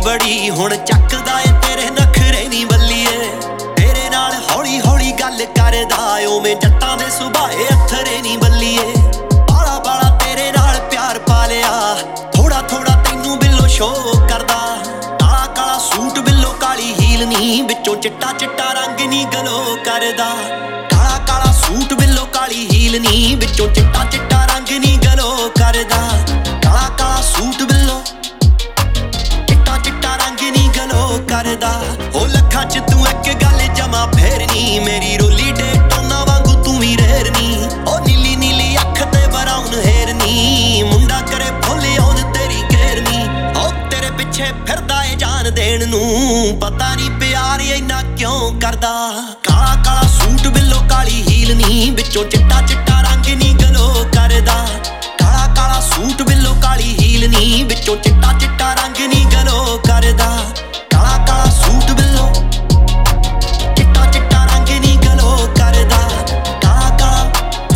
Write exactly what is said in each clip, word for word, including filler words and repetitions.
ਬੜੀ ਹੁਣ ਚੱਕਦਾ ਏ ਤੇਰੇ ਨਖਰੇ ਨੀ ਬੱਲੀਏ। ਤੇਰੇ ਨਾਲ ਹੌਲੀ ਹੌਲੀ ਗੱਲ ਕਰਦਾ ਓਵੇਂ ਜੱਟਾਂ ਦੇ ਸੁਭਾਏ ਅੱਥਰੇ ਨੀ ਬੱਲੀਏ। ਬਾਲਾ ਬਾਲਾ ਤੇਰੇ ਨਾਲ ਪਿਆਰ ਪਾ ਲਿਆ, ਥੋੜਾ ਥੋੜਾ ਤੈਨੂੰ ਬਿੱਲੋ ਸ਼ੋ ਕਰਦਾ। ਕਾਲਾ ਕਾਲਾ ਸੂਟ ਬਿੱਲੋ ਕਾਲੀ ਹੀਲ ਨੀ, ਵਿੱਚੋਂ ਚਿੱਟਾ ਚਿੱਟਾ ਰੰਗ ਨੀ ਗਲੋ ਕਰਦਾ। ਕਾਲਾ ਕਾਲਾ ਸੂਟ ਬਿੱਲੋ ਕਾਲੀ ਹੀਲ ਨੀ, ਵਿੱਚੋਂ ਚਿੱਟਾ ਚਿੱਟਾ ਰੰਗ ਨੀ ਗਲੋ ਕਰਦਾ। ਕਾਲਾ ਕਾਲਾ ਸੂਟ ਬਿੱਲੋ ਚਿੱਟਾ ਚਿੱਟਾ ਰੰਗ ਨੀ ਗਲੋ ਕਰਦਾ। ਉਹ ਲੱਖਾਂ ਚ ਤੂੰ ਇੱਕ ਗੱਲ ਜਮਾ ਫੇਰਨੀ, ਮੇਰੀ ਰੋਲੀ ਡੇਟੋਨਾ ਵਾਂਗੂ ਤੂੰ ਵੀ ਰੇਰਨੀ। ਉਹ ਨੀਲੀ ਨੀਲੀ ਅੱਖ ਤੇ ਬਰਾਊਨ ਹੇਰਨੀ, ਮੁੰਡਾ ਕਰੇ ਫੁੱਲ ਆਉਣ ਤੇਰੀ ਘੇਰਨੀ। ਉਹ ਤੇਰੇ ਪਿੱਛੇ ਫਿਰਦਾ ਏ ਜਾਨ ਦੇਣ ਨੂੰ, ਪਤਾ ਨੀ ਪਿਆਰ ਇੰਨਾ ਕਿਉਂ ਕਰਦਾ। ਕਾਲਾ ਕਾਲਾ ਸੂਟ ਬਿੱਲੋ ਕਾਲੀ ਹੀਲ ਨੀ, ਵਿੱਚੋਂ ਚਿੱਟਾ ਚਿੱਟਾ ਰੰਗ ਨੀ ਗਲੋ ਕਰਦਾ। ਕਾਲਾ ਕਾਲਾ ਸੂਟ ਬਿੱਲੋ ਕਾਲੀ ਹੀਲ ਨੀ, ਵਿੱਚੋਂ ਚਿੱਟਾ ਚਿੱਟਾ ਰੰਗ ਨੀ ਗਲੋ ਕਰਦਾ। ਕਾਲਾ ਕਾਲਾ ਸੂਟ ਬਿੱਲੋ ਚਿੱਟਾ ਚਿੱਟਾ ਰੰਗ ਨੀ ਗਲੋ ਕਰਦਾ। ਕਾਲਾ ਕਾਲਾ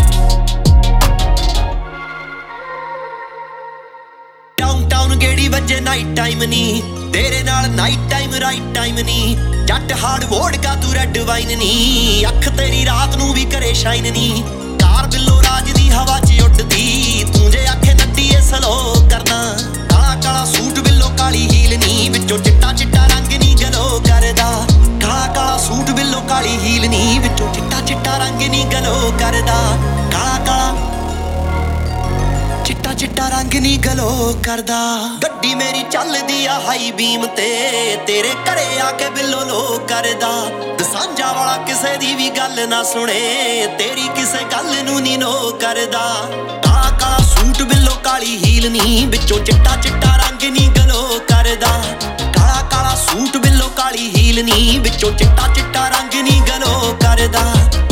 ਡਾਊਨ ਟਾਊਨ ਗੇੜੀ ਵੱਜੇ ਨਾਈਟ ਟਾਈਮ ਨੀ, ਤੇਰੇ ਨਾਲ ਨਾਈਟ ਟਾਈਮ ਰਾਈਟ ਟਾਈਮ ਨੀ। ਜੱਟ ਹਾਰਡ ਵੋਡਕਾ ਤੂੰ ਰੈੱਡ ਵਾਈਨ ਨੀ, ਅੱਖ ਤੇਰੀ ਰਾਤ ਨੂੰ ਵੀ ਕਰੇ ਸ਼ਾਈਨ ਨੀ। ਕਾਰ ਬਿੱਲੋ ਰਾਜ ਦੀ ਹਵਾ ਚ ਉੱਡਦੀ, ਤੂੰ ਜੇ ਆਖੇ ਨੱਡੀ ਏ ਸਲੋ ਕਰਦਾ। ਕਾਲਾ ਕਾਲਾ ਸੂਟ ਬਿੱਲੋ ਕਾਲੀ ਹੀਲ ਨੀ, ਵਿੱਚੋਂ ਚਿੱਟਾ ਚਿੱਟਾ ਰੰਗ ਨੀ ਗਲੋ ਕਰਦਾ। ਕਾਲਾ ਕਾਲਾ ਸੂਟ ਬਿੱਲੋ ਕਾਲੀ ਹੀਲ ਨੀ, ਵਿੱਚੋਂ ਚਿੱਟਾ ਚਿੱਟਾ ਰੰਗ ਨੀ ਗਲੋ ਕਰਦਾ। ਕਾਲਾ ਕਾਲਾ ਚਿੱਟਾ ਚਿੱਟਾ ਰੰਗ ਨੀ ਗਲੋ ਕਰਦਾ। ਗੱਡੀ ਮੇਰੀ ਚੱਲਦੀ ਆ ਹਾਈ ਬੀਮ ਤੇ, ਤੇਰੇ ਘਰੇ ਆ ਕੇ ਬਿੱਲੋ ਲੋ ਕਰਦਾ। ਦਸਾਂਝਾ ਵਾਲਾ ਕਿਸੇ ਦੀ ਵੀ ਗੱਲ ਨਾ ਸੁਣੇ, ਤੇਰੀ ਕਿਸੇ ਗੱਲ ਨੂੰ ਨੀ ਨੋ ਕਰਦਾ। ਕਾਲਾ ਕਾਲਾ ਸੂਟ ਬਿੱਲੋ ਕਾਲੀ ਹੀਲ ਨੀ, ਵਿੱਚੋਂ ਚਿੱਟਾ ਚਿੱਟਾ ਰੰਗ ਨੀ ਗਲੋ ਕਰਦਾ। ਕਾਲਾ ਕਾਲਾ ਸੂਟ ਬਿੱਲੋ ਕਾਲੀ ਹੀਲ ਨੀ, ਵਿੱਚੋਂ ਚਿੱਟਾ ਚਿੱਟਾ ਰੰਗ ਨੀ ਗਲੋ ਕਰਦਾ।